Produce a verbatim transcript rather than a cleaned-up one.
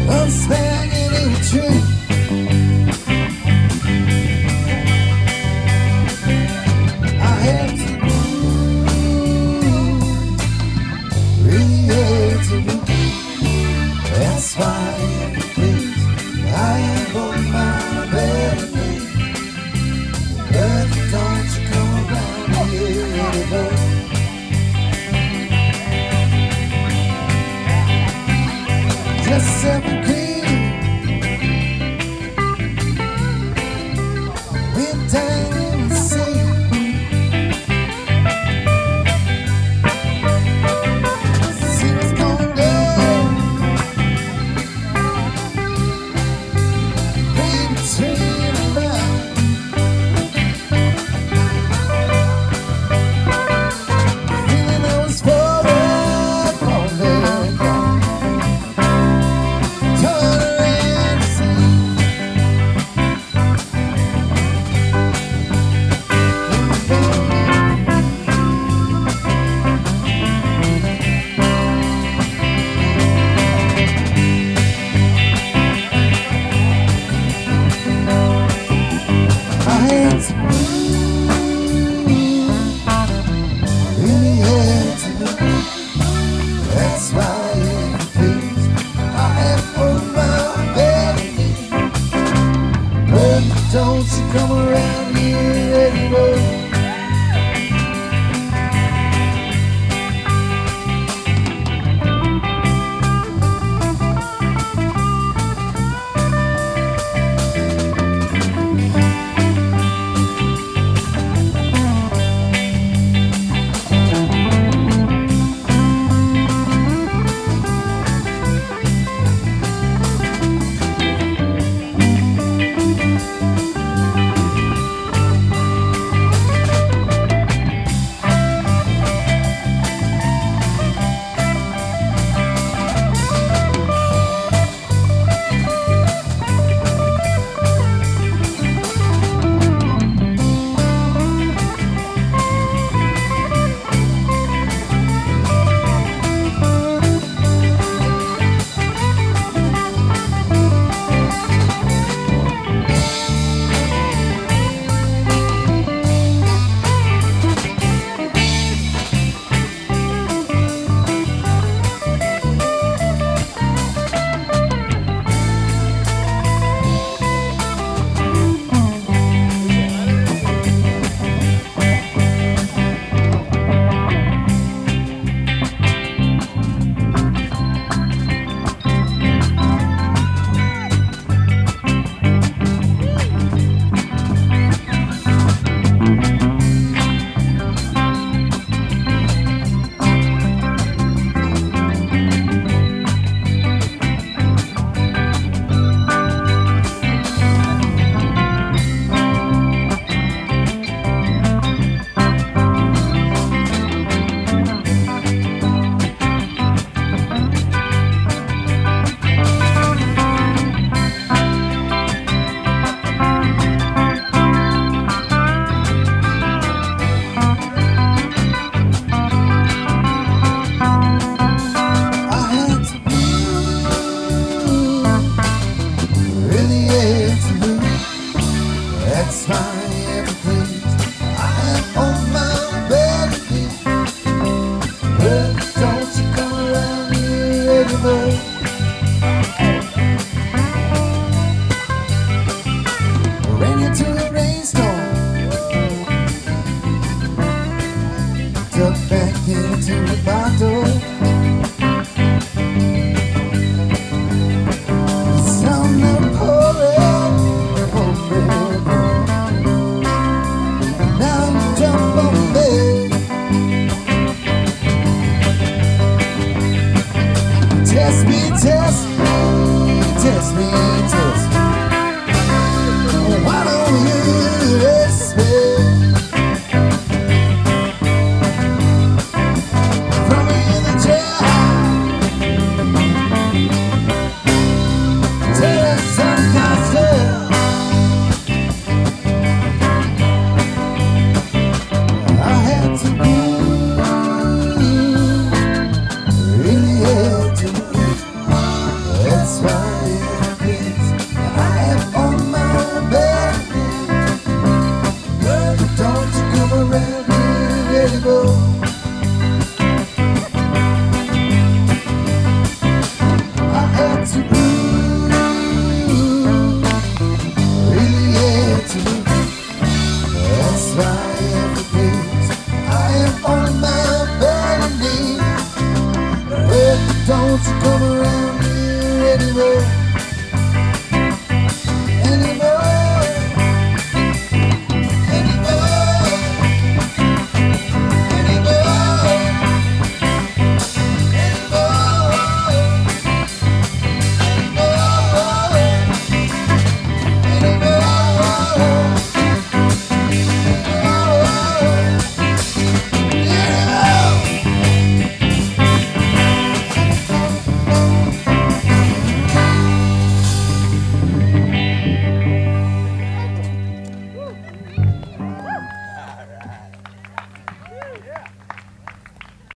I'm swinging in a tree. I had to move, really had to move. That's why every place I am on my belly. But don't you come around here anymore. Just seven cream. We're down in the sea. See what's going down. Baby, turn around. Feeling I was falling, falling down. Turn around, see. I had to move, really had to move. That's why every place I am on my belly. But don't you come around here anymore. That's why every place I am on my belly. But don't you come around here anymore. Ran into a rainstorm, ducked back into the bottle. Sound of pouring, pouring. Now I'm jump on bed. Test me, test me, test me, test me. Why don't you listen? Throw me in the jar. Tell us some gossip. I had to move, really had to move. That's That's why